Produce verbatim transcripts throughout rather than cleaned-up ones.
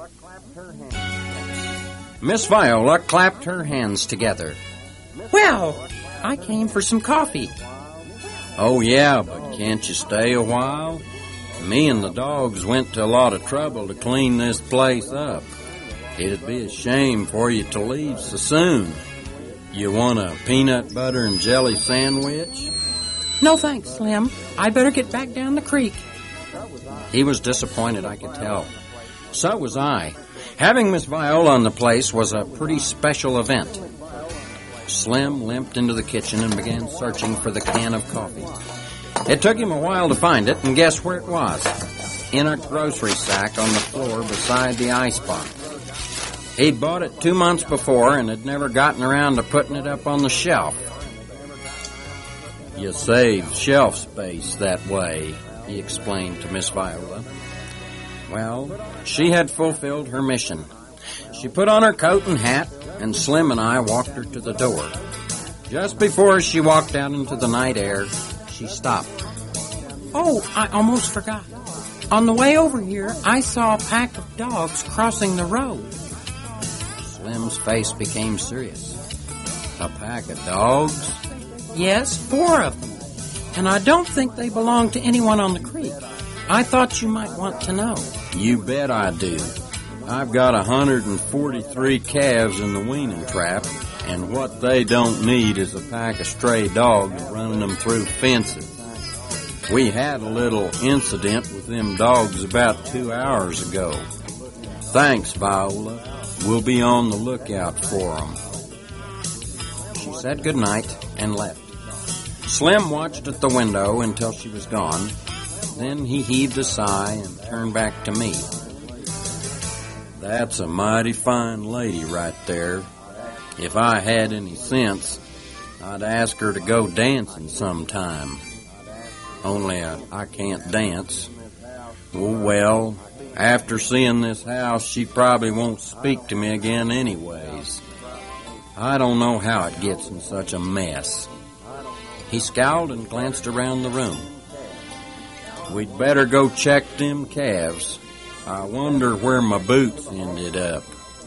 Miss Viola clapped her hands together. Well, I came for some coffee. Oh, yeah, but can't you stay a while? Me and the dogs went to a lot of trouble to clean this place up. It'd be a shame for you to leave so soon. You want a peanut butter and jelly sandwich? No thanks, Slim. I'd better get back down the creek. He was disappointed, I could tell. So was I. Having Miss Viola on the place was a pretty special event. Slim limped into the kitchen and began searching for the can of coffee. It took him a while to find it, and guess where it was? In a grocery sack on the floor beside the icebox. He'd bought it two months before and had never gotten around to putting it up on the shelf. You save shelf space that way, he explained to Miss Viola. Well, she had fulfilled her mission. She put on her coat and hat, and Slim and I walked her to the door. Just before she walked out into the night air, she stopped. Oh, I almost forgot. On the way over here, I saw a pack of dogs crossing the road. Slim's face became serious. A pack of dogs? Yes, four of them. And I don't think they belong to anyone on the creek. I thought you might want to know. You bet I do. I've got one hundred forty-three calves in the weaning trap, and what they don't need is a pack of stray dogs running them through fences. We had a little incident with them dogs about two hours ago. Thanks, Viola. We'll be on the lookout for them. She said goodnight and left. Slim watched at the window until she was gone. Then he heaved a sigh and turned back to me. That's a mighty fine lady right there. If I had any sense, I'd ask her to go dancing sometime. Only uh, I can't dance. Oh, well, after seeing this house, she probably won't speak to me again anyways. I don't know how it gets in such a mess. He scowled and glanced around the room. We'd better go check them calves. I wonder where my boots ended up.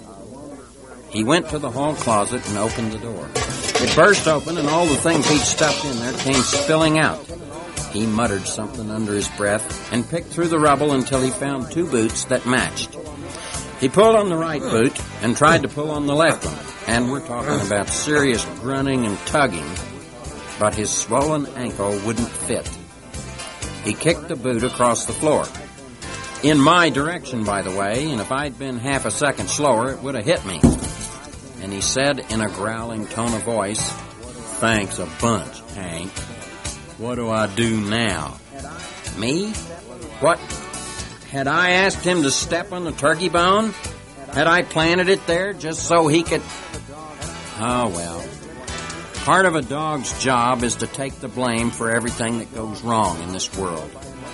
He went to the hall closet and opened the door. It burst open, and all the things he'd stuffed in there came spilling out. He muttered something under his breath and picked through the rubble until he found two boots that matched. He pulled on the right boot and tried to pull on the left one, and we're talking about serious grunting and tugging, but his swollen ankle wouldn't fit. He kicked the boot across the floor. In my direction, by the way, and if I'd been half a second slower, it would have hit me. And he said in a growling tone of voice, Thanks a bunch, Hank. What do I do now? Me? What? Had I asked him to step on the turkey bone? Had I planted it there just so he could... Oh, well. Part of a dog's job is to take the blame for everything that goes wrong in this world.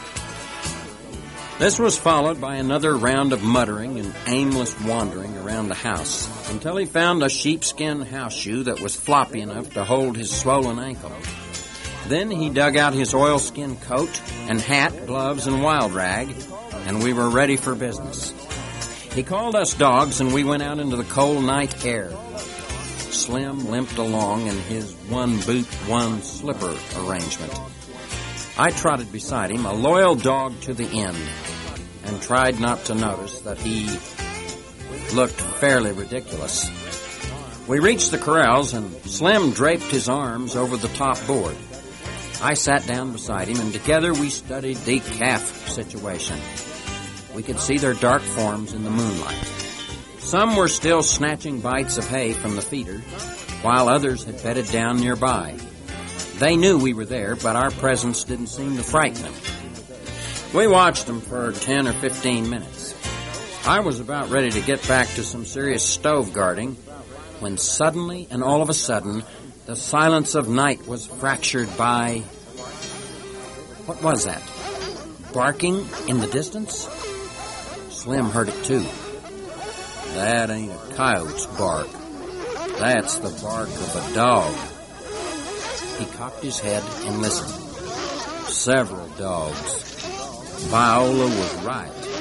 This was followed by another round of muttering and aimless wandering around the house until he found a sheepskin house shoe that was floppy enough to hold his swollen ankle. Then he dug out his oilskin coat and hat, gloves, and wild rag, and we were ready for business. He called us dogs, and we went out into the cold night air. Slim limped along in his one boot, one slipper arrangement. I trotted beside him, a loyal dog to the end, and tried not to notice that he looked fairly ridiculous. We reached the corrals, and Slim draped his arms over the top board. I sat down beside him, and together we studied the calf situation. We could see their dark forms in the moonlight. Some were still snatching bites of hay from the feeder, while others had bedded down nearby. They knew we were there, but our presence didn't seem to frighten them. We watched them for ten or fifteen minutes. I was about ready to get back to some serious stove guarding, when suddenly and all of a sudden, the silence of night was fractured by... What was that? Barking in the distance? Slim heard it too. That ain't a coyote's bark. That's the bark of a dog. He cocked his head and listened. Several dogs. Viola was right.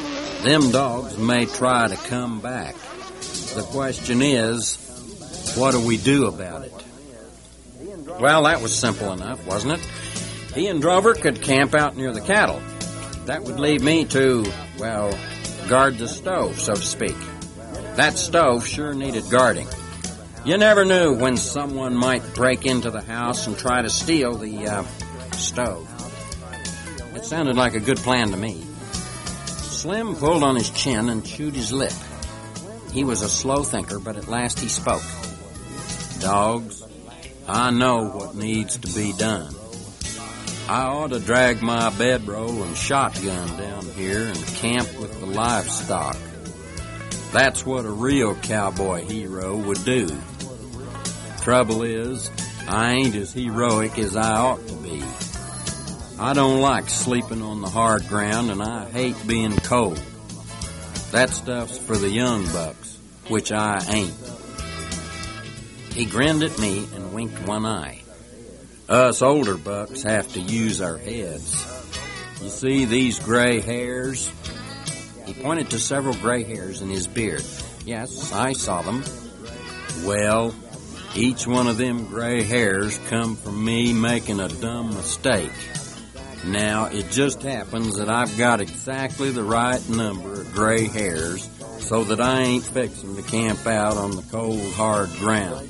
them dogs may try to come back. The question is, what do we do about it? Well, that was simple enough, wasn't it? He and Drover could camp out near the cattle. That would leave me to, well, guard the stove, so to speak. That stove sure needed guarding. You never knew when someone might break into the house and try to steal the uh, stove. It sounded like a good plan to me. Slim pulled on his chin and chewed his lip. He was a slow thinker, but at last he spoke. Dogs, I know what needs to be done. I ought to drag my bedroll and shotgun down here and camp with the livestock. That's what a real cowboy hero would do. Trouble is, I ain't as heroic as I ought to be. I don't like sleeping on the hard ground, and I hate being cold. That stuff's for the young bucks, which I ain't. He grinned at me and winked one eye. Us older bucks have to use our heads. You see these gray hairs? He pointed to several gray hairs in his beard. Yes, I saw them. Well, each one of them gray hairs come from me making a dumb mistake. Now, it just happens that I've got exactly the right number of gray hairs so that I ain't fixing to camp out on the cold, hard ground.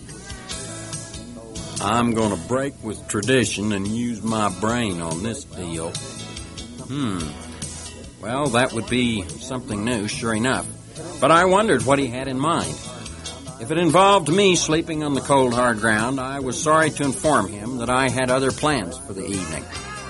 I'm going to break with tradition and use my brain on this deal. Hmm. Well, that would be something new, sure enough. But I wondered what he had in mind. If it involved me sleeping on the cold, hard ground, I was sorry to inform him that I had other plans for the evening.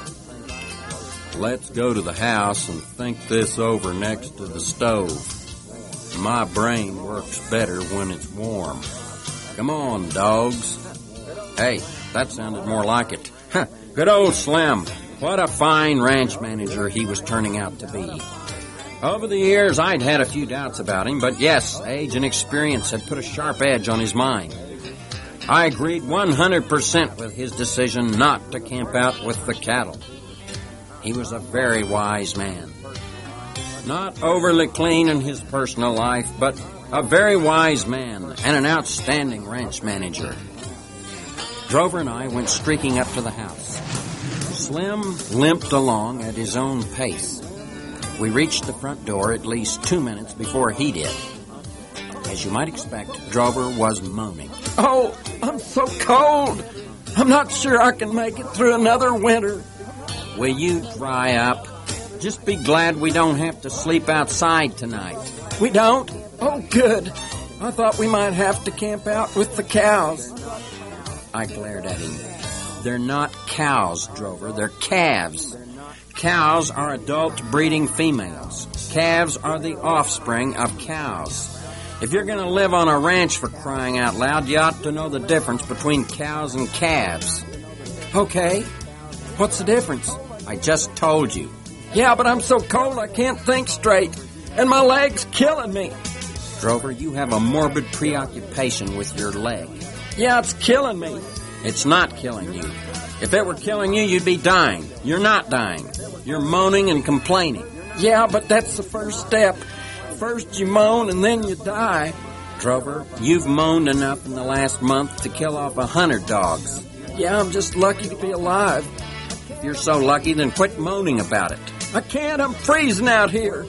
Let's go to the house and think this over next to the stove. My brain works better when it's warm. Come on, dogs. Hey, that sounded more like it. Huh, good old Slim. What a fine ranch manager he was turning out to be. Over the years, I'd had a few doubts about him, but yes, age and experience had put a sharp edge on his mind. I agreed one hundred percent with his decision not to camp out with the cattle. He was a very wise man. Not overly clean in his personal life, but a very wise man and an outstanding ranch manager. Drover and I went streaking up to the house. Slim limped along at his own pace. We reached the front door at least two minutes before he did. As you might expect, Drover was moaning. Oh, I'm so cold. I'm not sure I can make it through another winter. Will you dry up? Just be glad we don't have to sleep outside tonight. We don't? Oh, good. I thought we might have to camp out with the cows. I glared at him. They're not cows, Drover. They're calves. Cows are adult breeding females. Calves are the offspring of cows. If you're going to live on a ranch, for crying out loud, you ought to know the difference between cows and calves. Okay. What's the difference? I just told you. Yeah, but I'm so cold I can't think straight, and my leg's killing me. Drover, you have a morbid preoccupation with your leg. Yeah, it's killing me. It's not killing you. If it were killing you, you'd be dying. You're not dying. You're moaning and complaining. Yeah, but that's the first step. First you moan and then you die. Drover, you've moaned enough in the last month to kill off a hundred dogs. Yeah, I'm just lucky to be alive. If you're so lucky, then quit moaning about it. I can't. I'm freezing out here.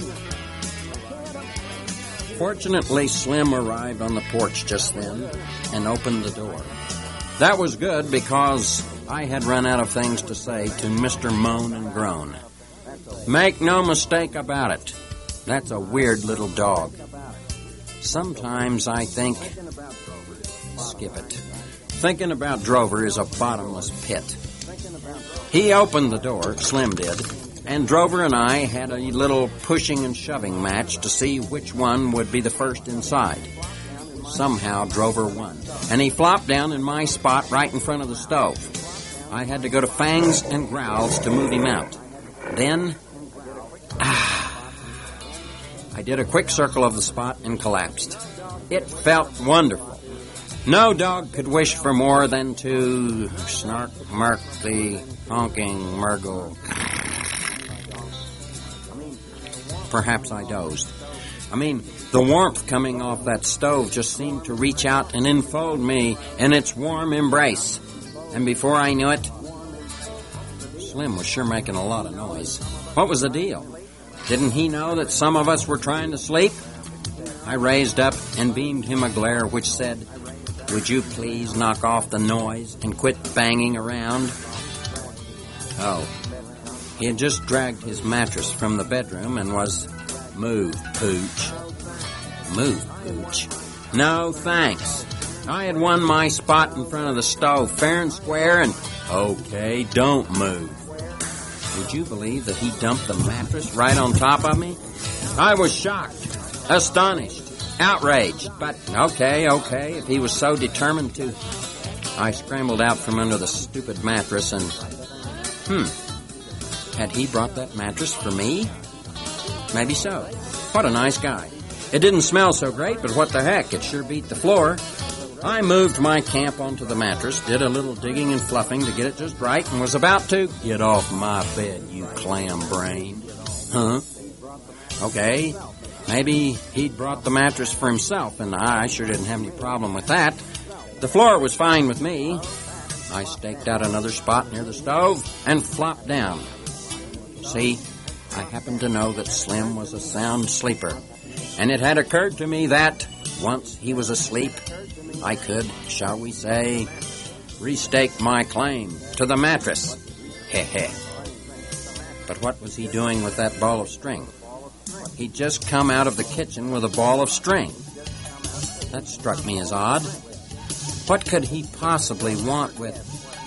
Fortunately, Slim arrived on the porch just then and opened the door. That was good because I had run out of things to say to Mister Moan and Groan. Make no mistake about it. That's a weird little dog. Sometimes I think... Skip it. Thinking about Drover is a bottomless pit. He opened the door, Slim did, and Drover and I had a little pushing and shoving match to see which one would be the first inside. Somehow Drover won, and he flopped down in my spot right in front of the stove. I had to go to fangs and growls to move him out. Then, ah, I did a quick circle of the spot and collapsed. It felt wonderful. No dog could wish for more than to snark, murk the honking Murgle. perhaps I dozed. I mean, the warmth coming off that stove just seemed to reach out and enfold me in its warm embrace. And before I knew it, Slim was sure making a lot of noise. What was the deal? Didn't he know that some of us were trying to sleep? I raised up and beamed him a glare which said, "Would you please knock off the noise and quit banging around?" Oh, he had just dragged his mattress from the bedroom and was, "Move, Pooch. Move, Pooch. No, thanks. I had won my spot in front of the stove fair and square, and okay, don't move." Would you believe that he dumped the mattress right on top of me? I was shocked, astonished, outraged, but okay, okay, if he was so determined to. I scrambled out from under the stupid mattress and, hmm, had he brought that mattress for me? Maybe so. What a nice guy. It didn't smell so great, but what the heck, it sure beat the floor. I moved my camp onto the mattress, did a little digging and fluffing to get it just right, and was about to, "Get off my bed, you clam brain." Huh? Okay, maybe he'd brought the mattress for himself, and I sure didn't have any problem with that. The floor was fine with me. I staked out another spot near the stove and flopped down. See, I happened to know that Slim was a sound sleeper, and it had occurred to me that, once he was asleep, I could, shall we say, restake my claim to the mattress. Heh heh. But what was he doing with that ball of string? He'd just come out of the kitchen with a ball of string. That struck me as odd. What could he possibly want with...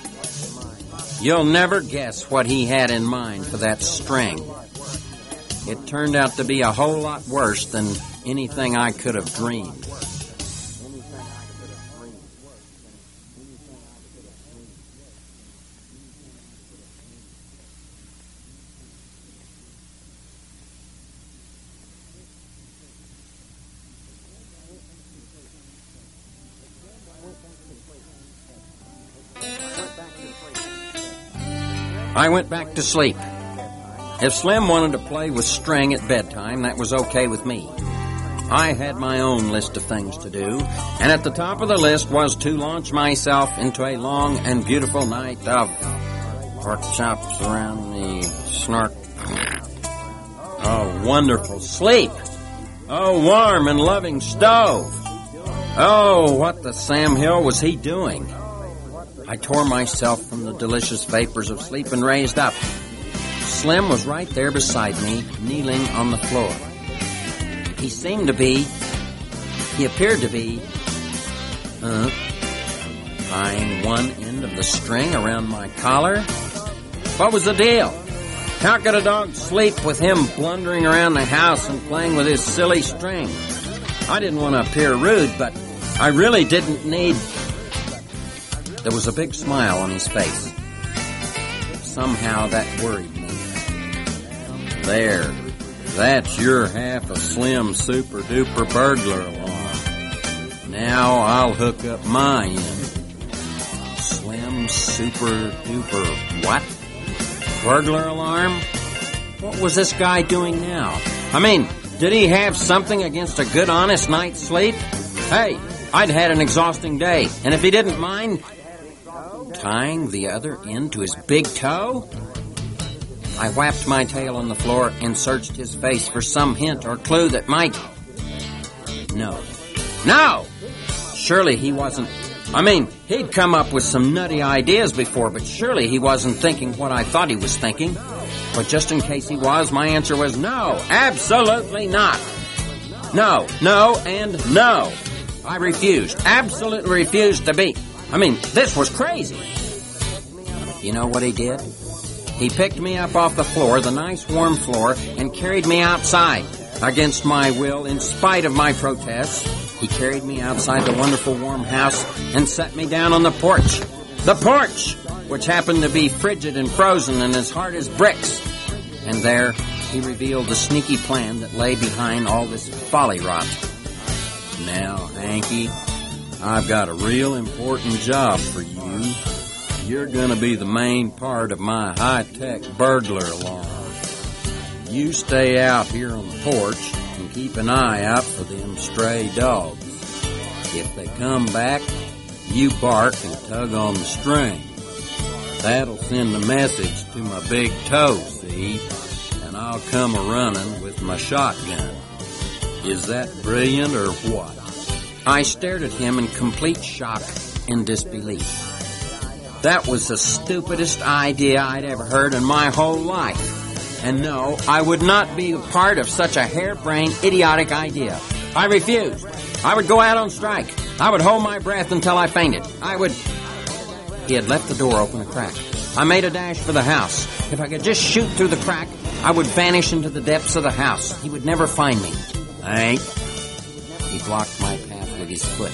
You'll never guess what he had in mind for that string. It turned out to be a whole lot worse than anything I could have dreamed. I went back to sleep. If Slim wanted to play with string at bedtime, that was okay with me. I had my own list of things to do, and at the top of the list was to launch myself into a long and beautiful night of pork chops around the snark. Oh, wonderful sleep. Oh, warm and loving stove. Oh, what the Sam Hill was he doing? I tore myself from the delicious vapors of sleep and raised up. Slim was right there beside me, kneeling on the floor. He seemed to be, he appeared to be, uh, tying one end of the string around my collar. What was the deal? How could a dog sleep with him blundering around the house and playing with his silly string? I didn't want to appear rude, but I really didn't need... There was a big smile on his face. Somehow that worried me. There, that's your half a Slim super duper burglar alarm. Now I'll hook up my end. Slim super duper what? Burglar alarm? What was this guy doing now? I mean, did he have something against a good honest night's sleep? Hey, I'd had an exhausting day, and if he didn't mind tying the other end to his big toe? I whapped my tail on the floor and searched his face for some hint or clue that might... No. No! Surely he wasn't... I mean, he'd come up with some nutty ideas before, but surely he wasn't thinking what I thought he was thinking. But just in case he was, my answer was no, absolutely not. No, no, and no. I refused, absolutely refused to be... I mean, this was crazy. You know what he did? He picked me up off the floor, the nice warm floor, and carried me outside. Against my will, in spite of my protests, he carried me outside the wonderful warm house and set me down on the porch. The porch, which happened to be frigid and frozen and as hard as bricks. And there, he revealed the sneaky plan that lay behind all this folly rot. Now, Hanky, I've got a real important job for you. You're going to be the main part of my high-tech burglar alarm. You stay out here on the porch and keep an eye out for them stray dogs. If they come back, you bark and tug on the string. That'll send a message to my big toe, see? And I'll come a-running with my shotgun. Is that brilliant or what? I stared at him in complete shock and disbelief. That was the stupidest idea I'd ever heard in my whole life. And no, I would not be a part of such a harebrained, idiotic idea. I refused. I would go out on strike. I would hold my breath until I fainted. I would... He had left the door open a crack. I made a dash for the house. If I could just shoot through the crack, I would vanish into the depths of the house. He would never find me. Hank. He blocked my path with his foot.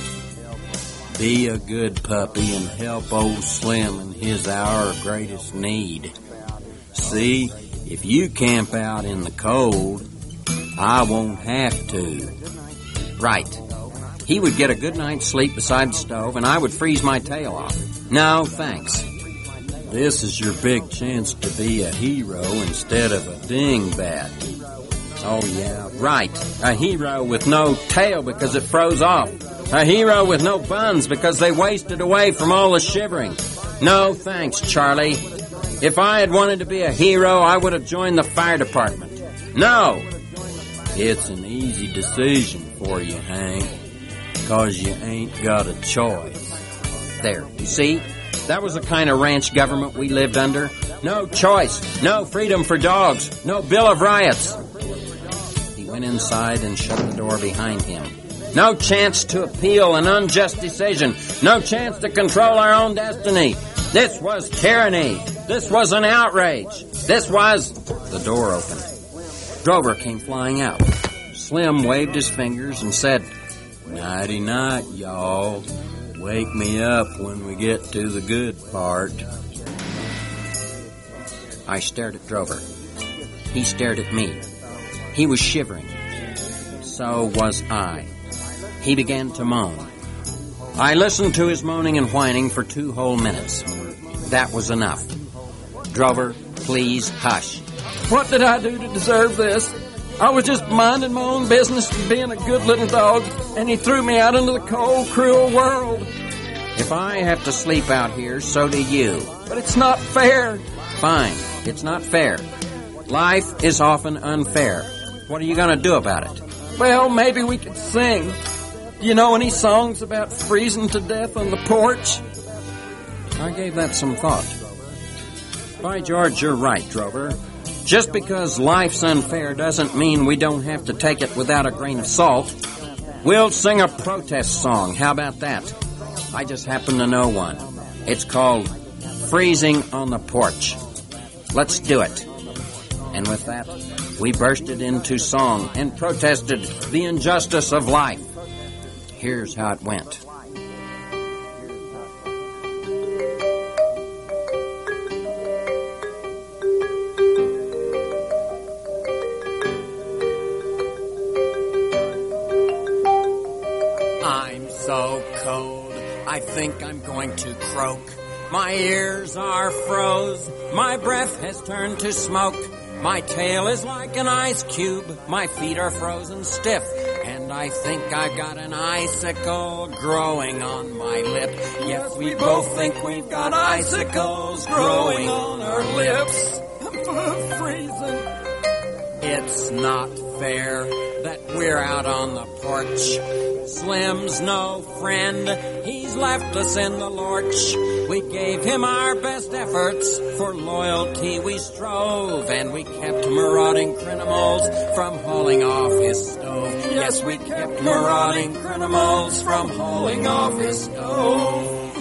Be a good puppy and help old Slim in his hour of greatest need. See, if you camp out in the cold, I won't have to. Right. He would get a good night's sleep beside the stove, and I would freeze my tail off. No, thanks. This is your big chance to be a hero instead of a dingbat. Oh, yeah, right. A hero with no tail because it froze off. A hero with no buns because they wasted away from all the shivering. No, thanks, Charlie. If I had wanted to be a hero, I would have joined the fire department. No! It's an easy decision for you, Hank, 'cause you ain't got a choice. There, you see? That was the kind of ranch government we lived under. No choice, no freedom for dogs, no Bill of Rights. He went inside and shut the door behind him. No chance to appeal an unjust decision. No chance to control our own destiny. This was tyranny. This was an outrage. This was... The door opened. Drover came flying out. Slim waved his fingers and said, "Nighty-night, y'all. Wake me up when we get to the good part." I stared at Drover. He stared at me. He was shivering. So was I. He began to moan. I listened to his moaning and whining for two whole minutes. That was enough. Drover, please hush. What did I do to deserve this? I was just minding my own business and being a good little dog, and he threw me out into the cold, cruel world. If I have to sleep out here, so do you. But it's not fair. Fine, it's not fair. Life is often unfair. What are you going to do about it? Well, maybe we could sing. Do you know any songs about freezing to death on the porch? I gave that some thought. By George, you're right, Drover. Just because life's unfair doesn't mean we don't have to take it without a grain of salt. We'll sing a protest song. How about that? I just happen to know one. It's called Freezing on the Porch. Let's do it. And with that, we bursted into song and protested the injustice of life. Here's how it went. I'm so cold, I think I'm going to croak. My ears are froze, my breath has turned to smoke. My tail is like an ice cube, my feet are frozen stiff, and I think I've got an icicle growing on my lip. Yes, we both think we've got icicles growing on our lips. I'm freezing. It's not fair that we're out on the porch. Slim's no friend, he's left us in the lurch. We gave him our best efforts, for loyalty we strove, and we kept marauding criminals from hauling off his stove. Yes, we kept marauding criminals from hauling off his stove.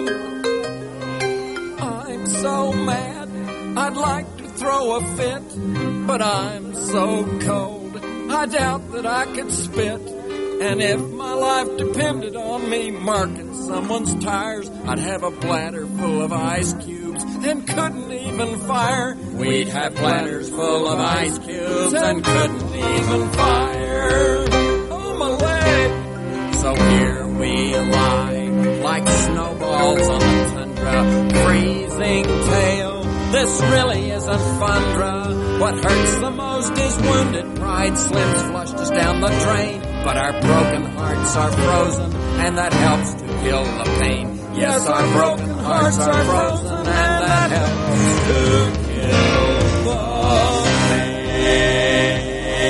I'm so mad, I'd like to throw a fit, but I'm so cold, I doubt that I could spit. And if my life depended on me marking someone's tires, I'd have a bladder full of ice cubes and couldn't even fire. We'd have bladders full of ice cubes and couldn't even fire. Oh, my leg! So here we lie, like snowballs on the tundra, freezing tail. This really isn't fundra. What hurts the most exposed his wounded pride. Slim's flushed us down the drain, but our broken hearts are frozen, and that helps to kill the pain. Yes, our broken hearts are frozen, and that helps to kill the pain.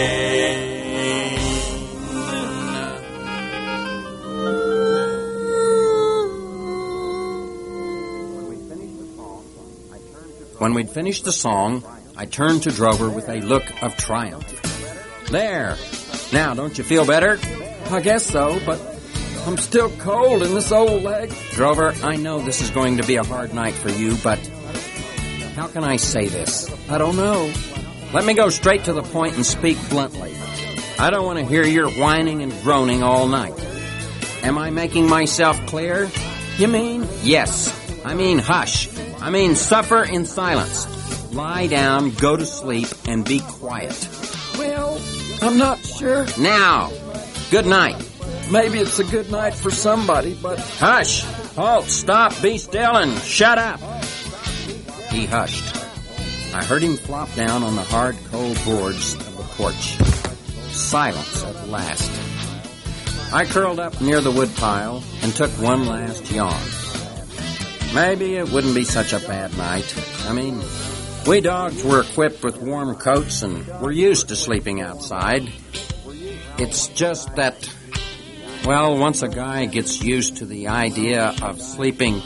When we'd finished the song, I turned to Drover with a look of triumph. There! Now, don't you feel better? I guess so, but I'm still cold in this old leg. Drover, I know this is going to be a hard night for you, but how can I say this? I don't know. Let me go straight to the point and speak bluntly. I don't want to hear your whining and groaning all night. Am I making myself clear? You mean? Yes. I mean hush. I mean suffer in silence. Lie down, go to sleep, and be quiet. Well, I'm not sure. Now, good night. Maybe it's a good night for somebody, but... Hush! Halt, stop, be still, and shut up! He hushed. I heard him flop down on the hard, cold boards of the porch. Silence at last. I curled up near the woodpile and took one last yawn. Maybe it wouldn't be such a bad night. I mean, we dogs were equipped with warm coats and we're used to sleeping outside. It's just that, well, once a guy gets used to the idea of sleeping...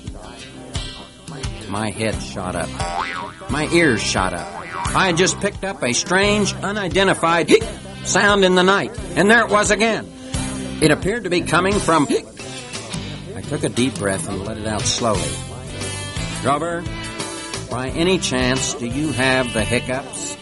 My head shot up. My ears shot up. I had just picked up a strange, unidentified sound in the night, and there it was again. It appeared to be coming from... I took a deep breath and let it out slowly. Drover, by any chance, do you have the hiccups?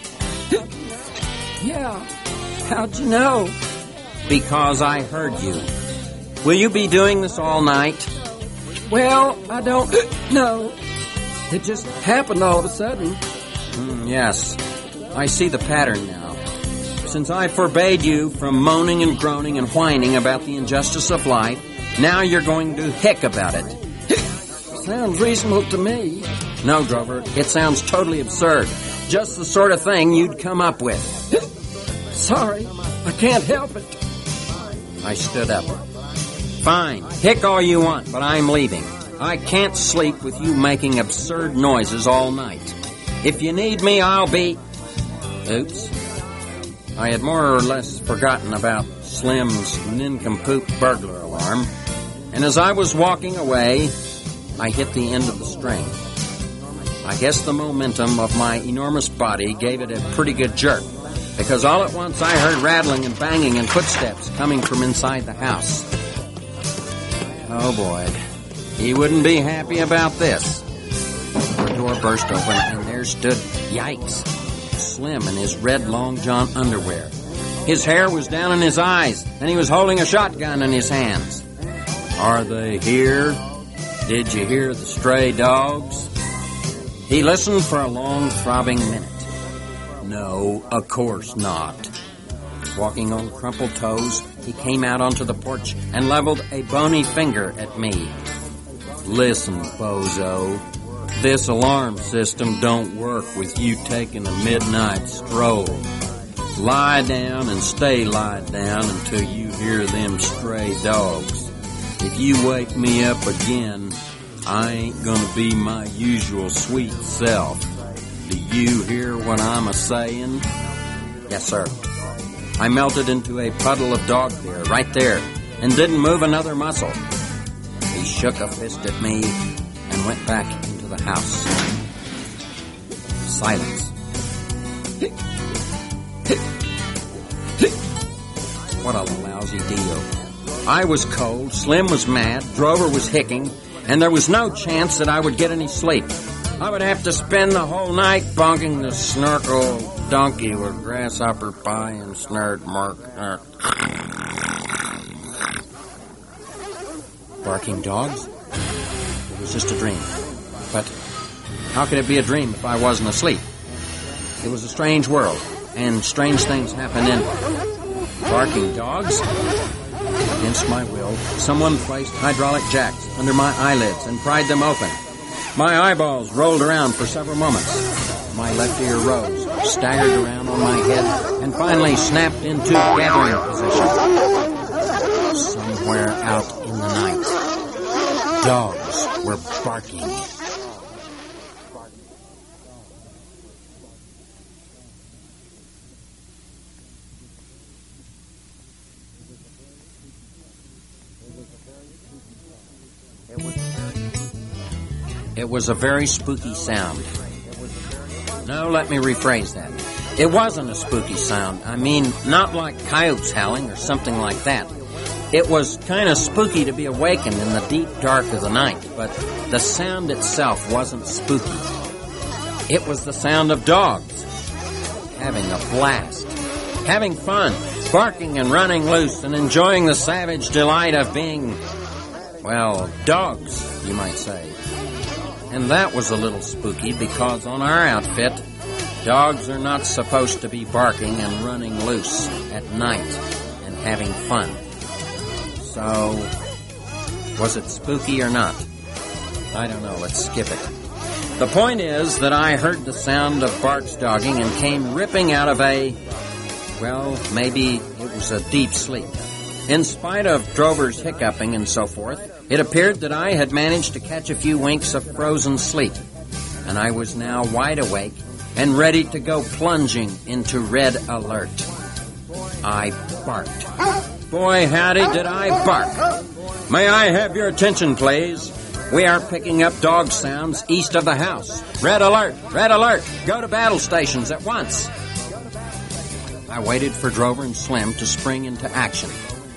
Yeah. How'd you know? Because I heard you. Will you be doing this all night? Well, I don't know. It just happened all of a sudden. Mm, yes. I see the pattern now. Since I forbade you from moaning and groaning and whining about the injustice of life, now you're going to hick about it. Sounds reasonable to me. No, Drover, it sounds totally absurd. Just the sort of thing you'd come up with. Sorry, I can't help it. I stood up. Fine, hick all you want, but I'm leaving. I can't sleep with you making absurd noises all night. If you need me, I'll be... Oops. I had more or less forgotten about Slim's nincompoop burglar alarm, and as I was walking away, I hit the end of the string. I guess the momentum of my enormous body gave it a pretty good jerk, because all at once I heard rattling and banging and footsteps coming from inside the house. Oh boy, he wouldn't be happy about this. The door burst open and there stood, yikes, Slim in his red long john underwear. His hair was down in his eyes and he was holding a shotgun in his hands. Are they here? Did you hear the stray dogs? He listened for a long throbbing minute. No, of course not. Walking on crumpled toes, he came out onto the porch and leveled a bony finger at me. Listen, bozo, this alarm system don't work with you taking a midnight stroll. Lie down and stay lie down until you hear them stray dogs. If you wake me up again, I ain't gonna be my usual sweet self. Do you hear what I'm a-saying? Yes, sir. I melted into a puddle of dog beer right there and didn't move another muscle. He shook a fist at me and went back into the house. Silence. What a lousy deal. I was cold, Slim was mad, Drover was hicking, and there was no chance that I would get any sleep. I would have to spend the whole night bonking the snorkel donkey with grasshopper pie and snared mark. Barking dogs? It was just a dream. But how could it be a dream if I wasn't asleep? It was a strange world, and strange things happen in it. Barking dogs? Against my will, someone placed hydraulic jacks under my eyelids and pried them open. My eyeballs rolled around for several moments. My left ear rose, staggered around on my head, and finally snapped into gathering position. Somewhere out in the night, dogs were barking. It was a very spooky sound. No, let me rephrase that. It wasn't a spooky sound. I mean, not like coyotes howling or something like that. It was kind of spooky to be awakened in the deep dark of the night, but the sound itself wasn't spooky. It was the sound of dogs having a blast, having fun, barking and running loose and enjoying the savage delight of being, well, dogs, you might say. And that was a little spooky because on our outfit, dogs are not supposed to be barking and running loose at night and having fun. So, was it spooky or not? I don't know, let's skip it. The point is that I heard the sound of Bart's dogging and came ripping out of a, well, maybe it was a deep sleep. In spite of Drover's hiccuping and so forth, it appeared that I had managed to catch a few winks of frozen sleep, and I was now wide awake and ready to go plunging into red alert. I barked. Boy, howdy, did I bark. May I have your attention, please? We are picking up dog sounds east of the house. Red alert, red alert, go to battle stations at once. I waited for Drover and Slim to spring into action.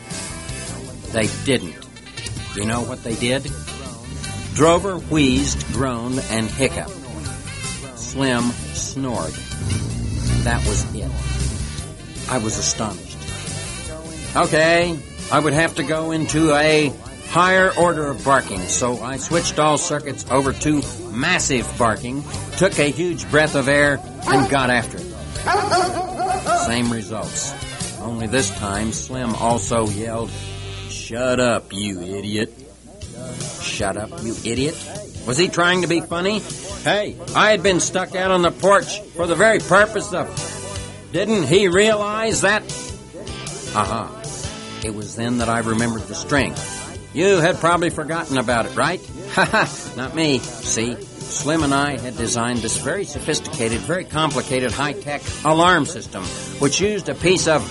They didn't. You know what they did? Drover wheezed, groaned, and hiccuped. Slim snored. That was it. I was astonished. Okay, I would have to go into a higher order of barking, so I switched all circuits over to massive barking, took a huge breath of air, and got after it. Same results. Only this time, Slim also yelled, "Shut up, you idiot." Shut up, you idiot? Was he trying to be funny? Hey, I had been stuck out on the porch for the very purpose of... Didn't he realize that? Aha. It was then that I remembered the string. You had probably forgotten about it, right? Haha, not me. See, Slim and I had designed this very sophisticated, very complicated, high-tech alarm system, which used a piece of...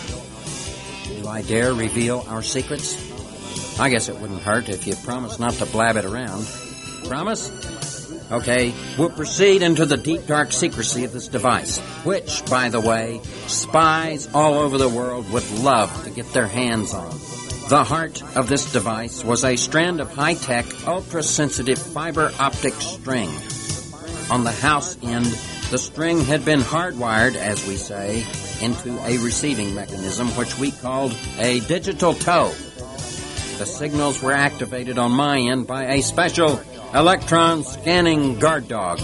Do I dare reveal our secrets? I guess it wouldn't hurt if you promise not to blab it around. Promise? Okay, we'll proceed into the deep, dark secrecy of this device, which, by the way, spies all over the world would love to get their hands on. The heart of this device was a strand of high-tech, ultra-sensitive fiber optic string. On the house end, the string had been hardwired, as we say, into a receiving mechanism, which we called a digital toe. The signals were activated on my end by a special electron scanning guard dog.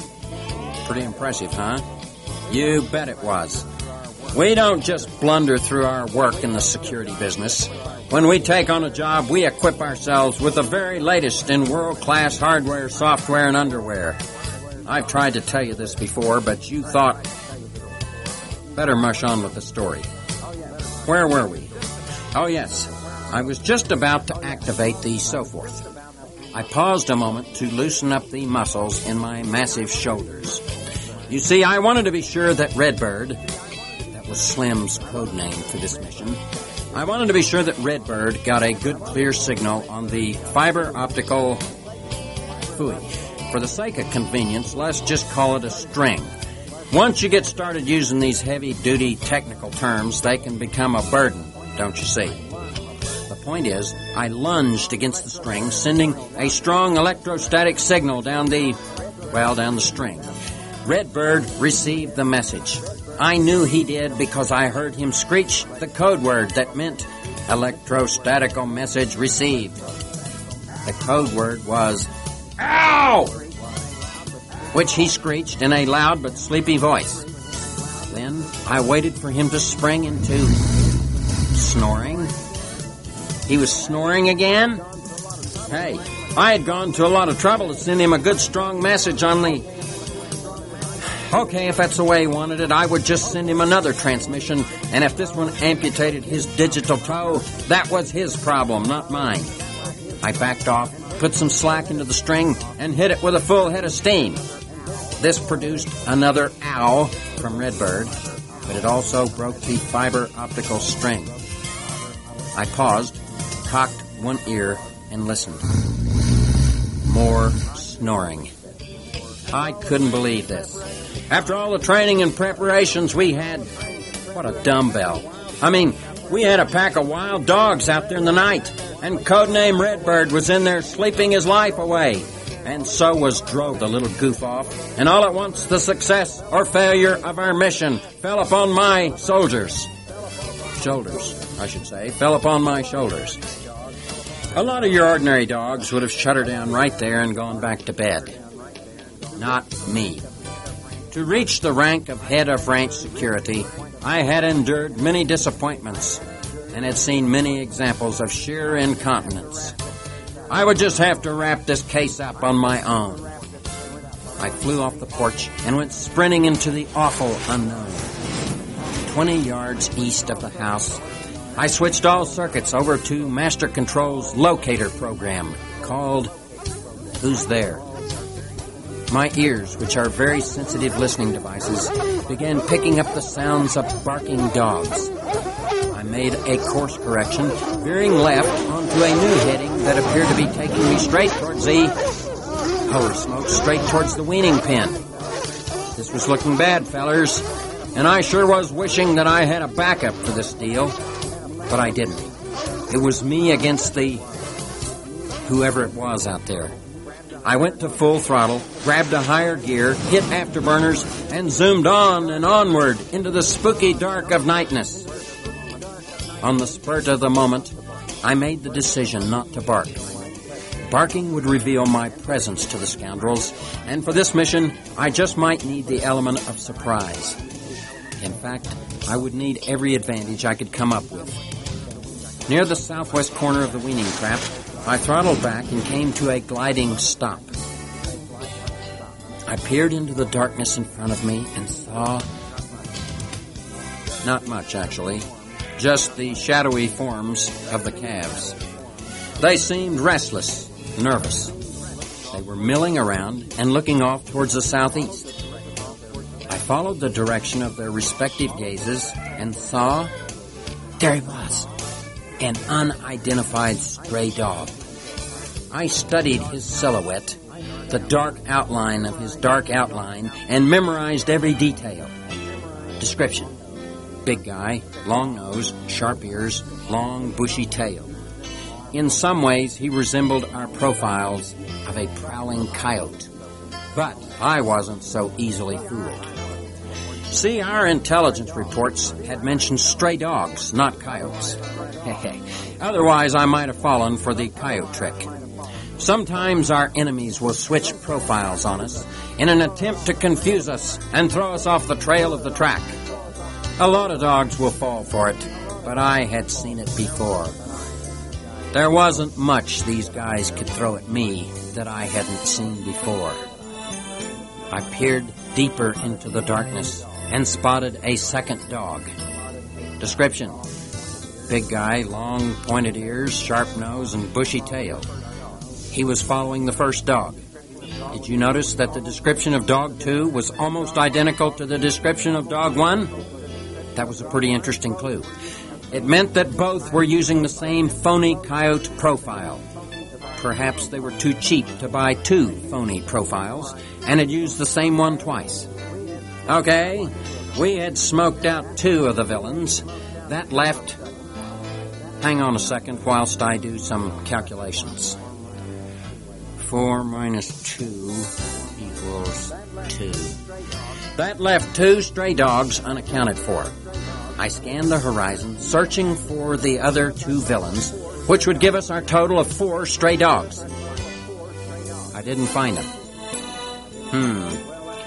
Pretty impressive, huh? You bet it was. We don't just blunder through our work in the security business. When we take on a job, we equip ourselves with the very latest in world-class hardware, software, and underwear. I've tried to tell you this before, but you thought... Better mush on with the story. Where were we? Oh, yes. I was just about to activate the so forth. I paused a moment to loosen up the muscles in my massive shoulders. You see, I wanted to be sure that Redbird, that was Slim's code name for this mission, I wanted to be sure that Redbird got a good clear signal on the fiber optical fooey. For the sake of convenience, let's just call it a string. Once you get started using these heavy-duty technical terms, they can become a burden, don't you see? The point is, I lunged against the string, sending a strong electrostatic signal down the, well, down the string. Redbird received the message. I knew he did because I heard him screech the code word that meant electrostatical message received. The code word was, "Ow!" which he screeched in a loud but sleepy voice. Then I waited for him to spring into snoring. He was snoring again? Hey, I had gone to a lot of trouble to send him a good strong message on the... Okay, if that's the way he wanted it, I would just send him another transmission, and if this one amputated his digital toe, that was his problem, not mine. I backed off, put some slack into the string, and hit it with a full head of steam. This produced another ow from Redbird, but it also broke the fiber optical string. I paused, cocked one ear, and listened. More snoring. I couldn't believe this. After all the training and preparations we had, what a dumbbell. I mean, we had a pack of wild dogs out there in the night, and codename Redbird was in there sleeping his life away. And so was Drove, the little goof-off. And all at once, the success or failure of our mission fell upon my soldiers. Shoulders, I should say, fell upon my shoulders. A lot of your ordinary dogs would have shut her down right there and gone back to bed. Not me. To reach the rank of head of ranch security, I had endured many disappointments and had seen many examples of sheer incontinence. I would just have to wrap this case up on my own. I flew off the porch and went sprinting into the awful unknown. Twenty yards east of the house, I switched all circuits over to Master Control's locator program called Who's There? My ears, which are very sensitive listening devices, began picking up the sounds of barking dogs. I made a course correction, veering left onto a new heading that appeared to be taking me straight towards the... Holy smoke, straight towards the weaning pen. This was looking bad, fellers, and I sure was wishing that I had a backup for this deal, but I didn't. It was me against the... whoever it was out there. I went to full throttle, grabbed a higher gear, hit afterburners, and zoomed on and onward into the spooky dark of nightness. On the spurt of the moment, I made the decision not to bark. Barking would reveal my presence to the scoundrels, and for this mission, I just might need the element of surprise. In fact, I would need every advantage I could come up with. Near the southwest corner of the weaning trap, I throttled back and came to a gliding stop. I peered into the darkness in front of me and saw... not much, actually. Just the shadowy forms of the calves. They seemed restless, nervous. They were milling around and looking off towards the southeast. I followed the direction of their respective gazes and saw... there he was. An unidentified stray dog. I studied his silhouette, the dark outline of his dark outline, and memorized every detail. Description. Big guy, long nose, sharp ears, long bushy tail. In some ways, he resembled our profiles of a prowling coyote. But I wasn't so easily fooled. See, our intelligence reports had mentioned stray dogs, not coyotes. Otherwise, I might have fallen for the coyote trick. Sometimes our enemies will switch profiles on us in an attempt to confuse us and throw us off the trail of the track. A lot of dogs will fall for it, but I had seen it before. There wasn't much these guys could throw at me that I hadn't seen before. I peered deeper into the darkness and spotted a second dog. Description. Big guy, long pointed ears, sharp nose, and bushy tail. He was following the first dog. Did you notice that the description of dog two was almost identical to the description of dog one? That was a pretty interesting clue. It meant that both were using the same phony coyote profile. Perhaps they were too cheap to buy two phony profiles and had used the same one twice. Okay, we had smoked out two of the villains. That left... Hang on a second whilst I do some calculations. Four minus two equals two. That left two stray dogs unaccounted for. I scanned the horizon, searching for the other two villains, which would give us our total of four stray dogs. I didn't find them. Hmm.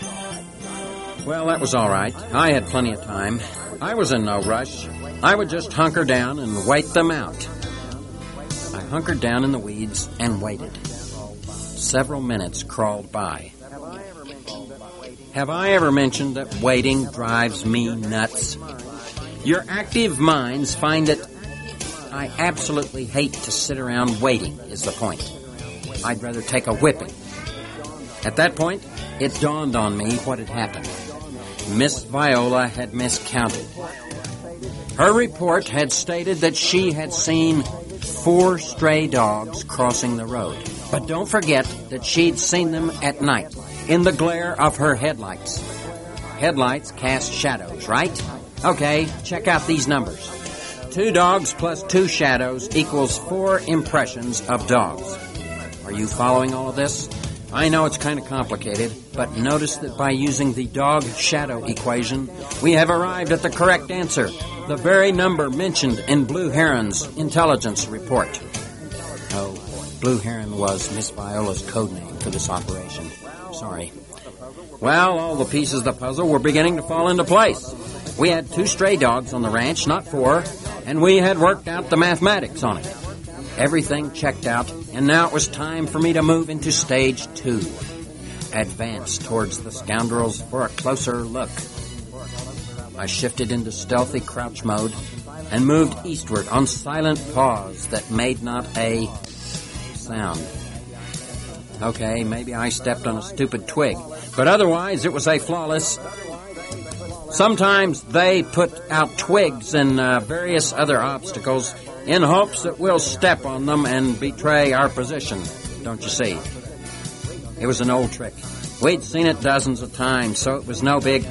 Well, that was all right. I had plenty of time. I was in no rush. I would just hunker down and wait them out. I hunkered down in the weeds and waited. Several minutes crawled by. Have I ever mentioned that waiting drives me nuts? Your active minds find that I absolutely hate to sit around waiting, is the point. I'd rather take a whipping. At that point, it dawned on me what had happened. Miss Viola had miscounted. Her report had stated that she had seen four stray dogs crossing the road. But don't forget that she'd seen them at night, in the glare of her headlights. Headlights cast shadows, right? Okay, check out these numbers. Two dogs plus two shadows equals four impressions of dogs. Are you following all of this? I know it's kind of complicated, but notice that by using the dog-shadow equation, we have arrived at the correct answer, the very number mentioned in Blue Heron's intelligence report. Oh, Blue Heron was Miss Viola's code name for this operation. Sorry. Well, all the pieces of the puzzle were beginning to fall into place. We had two stray dogs on the ranch, not four, and we had worked out the mathematics on it. Everything checked out, and now it was time for me to move into stage two. Advance towards the scoundrels for a closer look. I shifted into stealthy crouch mode and moved eastward on silent paws that made not a sound. Okay, maybe I stepped on a stupid twig, but otherwise it was a flawless. Sometimes they put out twigs and uh, various other obstacles in hopes that we'll step on them and betray our position, don't you see? It was an old trick. We'd seen it dozens of times, so it was no big.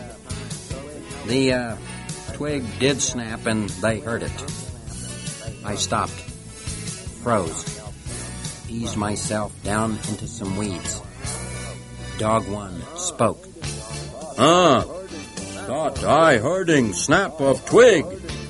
The uh, twig did snap, and they heard it. I stopped, froze, eased myself down into some weeds. Dog one spoke. Ah, thought I hearding snap of twig.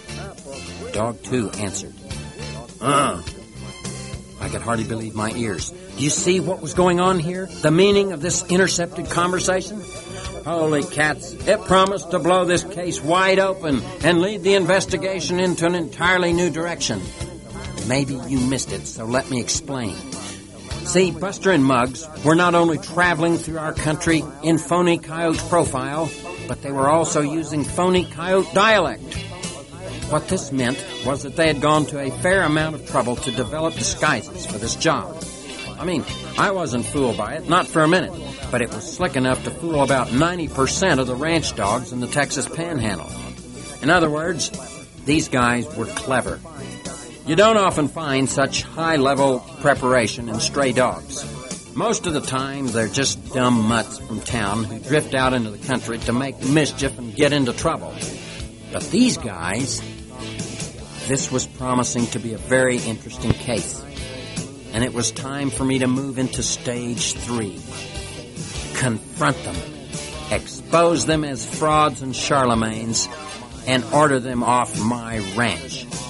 Dog two answered. Uh. I could hardly believe my ears. Do you see what was going on here? The meaning of this intercepted conversation? Holy cats, it promised to blow this case wide open and lead the investigation into an entirely new direction. Maybe you missed it, so let me explain. See, Buster and Muggs were not only traveling through our country in phony coyote profile, but they were also using phony coyote dialect. What this meant was that they had gone to a fair amount of trouble to develop disguises for this job. I mean, I wasn't fooled by it, not for a minute, but it was slick enough to fool about ninety percent of the ranch dogs in the Texas Panhandle. In other words, these guys were clever. You don't often find such high-level preparation in stray dogs. Most of the time, they're just dumb mutts from town who drift out into the country to make mischief and get into trouble. But these guys... This was promising to be a very interesting case. And it was time for me to move into stage three. Confront them. Expose them as frauds and charlamagnes. And order them off my ranch.